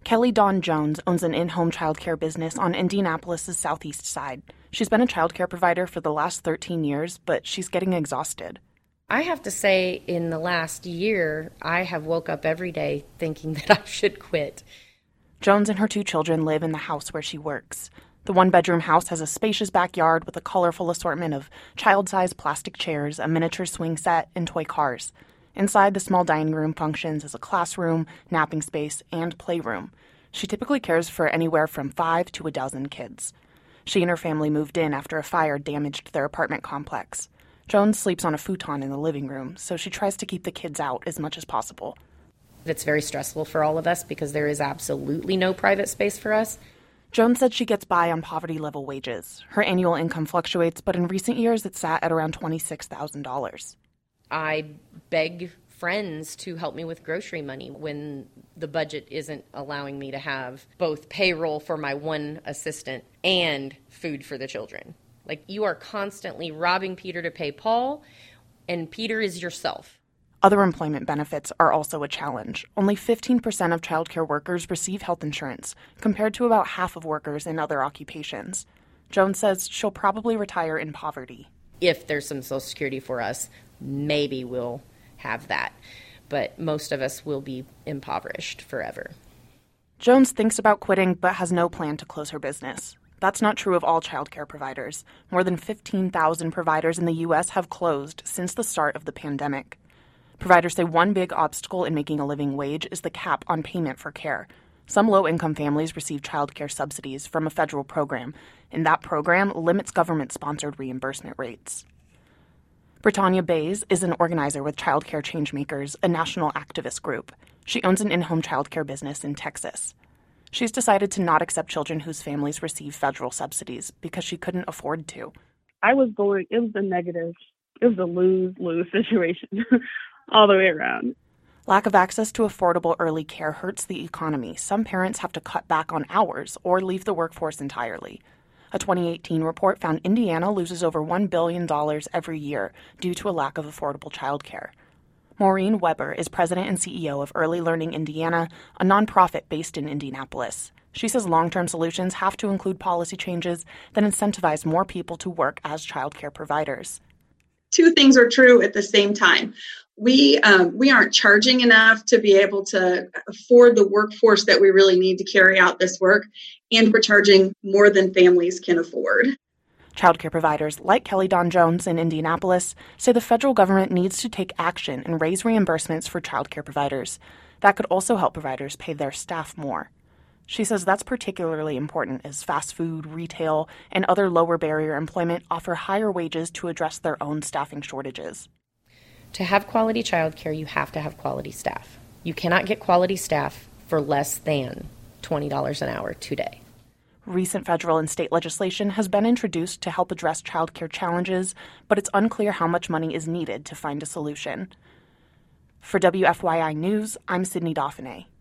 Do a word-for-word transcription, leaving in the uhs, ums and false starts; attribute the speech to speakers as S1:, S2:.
S1: Kelly Dawn Jones owns an in-home childcare business on Indianapolis' southeast side. She's been a childcare provider for the last thirteen years, but she's getting exhausted.
S2: I have to say, in the last year, I have woke up every day thinking that I should quit.
S1: Jones and her two children live in the house where she works. The one-bedroom house has a spacious backyard with a colorful assortment of child-sized plastic chairs, a miniature swing set, and toy cars. Inside, the small dining room functions as a classroom, napping space, and playroom. She typically cares for anywhere from five to a dozen kids. She and her family moved in after a fire damaged their apartment complex. Jones sleeps on a futon in the living room, so she tries to keep the kids out as much as possible.
S2: It's very stressful for all of us because there is absolutely no private space for us.
S1: Jones said she gets by on poverty-level wages. Her annual income fluctuates, but in recent years it sat at around twenty-six thousand dollars.
S2: I beg friends to help me with grocery money when the budget isn't allowing me to have both payroll for my one assistant and food for the children. Like, you are constantly robbing Peter to pay Paul, and Peter is yourself.
S1: Other employment benefits are also a challenge. Only fifteen percent of childcare workers receive health insurance, compared to about half of workers in other occupations. Jones says she'll probably retire in poverty.
S2: If there's some Social Security for us, maybe we'll have that. But most of us will be impoverished forever.
S1: Jones thinks about quitting but has no plan to close her business. That's not true of all childcare providers. More than fifteen thousand providers in the U S have closed since the start of the pandemic. Providers say one big obstacle in making a living wage is the cap on payment for care. Some low-income families receive childcare subsidies from a federal program, and that program limits government-sponsored reimbursement rates. Britannia Bays is an organizer with Childcare Changemakers, a national activist group. She owns an in-home childcare business in Texas. She's decided to not accept children whose families receive federal subsidies because she couldn't afford to.
S3: I was going, it was a negative, it was a lose-lose situation all the way around.
S1: Lack of access to affordable early care hurts the economy. Some parents have to cut back on hours or leave the workforce entirely. A twenty eighteen report found Indiana loses over one billion dollars every year due to a lack of affordable childcare. Maureen Weber is president and C E O of Early Learning Indiana, a nonprofit based in Indianapolis. She says long-term solutions have to include policy changes that incentivize more people to work as childcare providers.
S4: Two things are true at the same time. We um, we aren't charging enough to be able to afford the workforce that we really need to carry out this work, and we're charging more than families can afford.
S1: Childcare providers like Kelly Dawn Jones in Indianapolis say the federal government needs to take action and raise reimbursements for childcare providers. That could also help providers pay their staff more. She says that's particularly important as fast food, retail, and other lower barrier employment offer higher wages to address their own staffing shortages.
S2: To have quality childcare, you have to have quality staff. You cannot get quality staff for less than twenty dollars an hour today.
S1: Recent federal and state legislation has been introduced to help address childcare challenges, but it's unclear how much money is needed to find a solution. For W F Y I News, I'm Sydney Dauphiné.